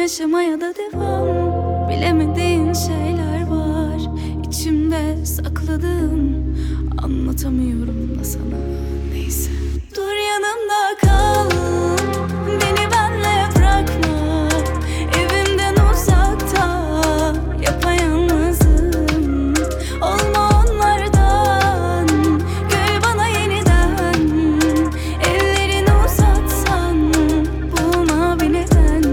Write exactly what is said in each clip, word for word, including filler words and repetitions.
yaşamaya da devam. Bilemediğin şeyler var içimde sakladığım, anlatamıyorum da sana. Neyse, dur yanımda kal, beni benle bırakma. Evimden uzakta, yapayalnızım. Olma onlardan, gül bana yeniden. Ellerini uzatsan, bulma bir neden.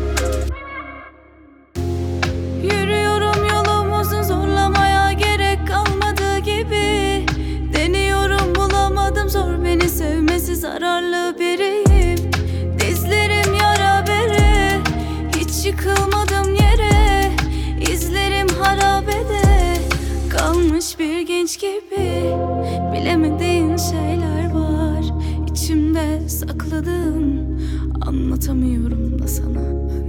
Yürüyorum yolumuzun, zorlamaya gerek kalmadığı gibi. Deniyorum bulamadım, zor beni sevmesi, zararlı biriyim. Dizlerim yara bere, hiç yıkılmadım yere. İzlerim harabede, kalmış bir genç gibi. Bilemediğin şeyler var içimde sakladığım, anlatamıyorum da sana.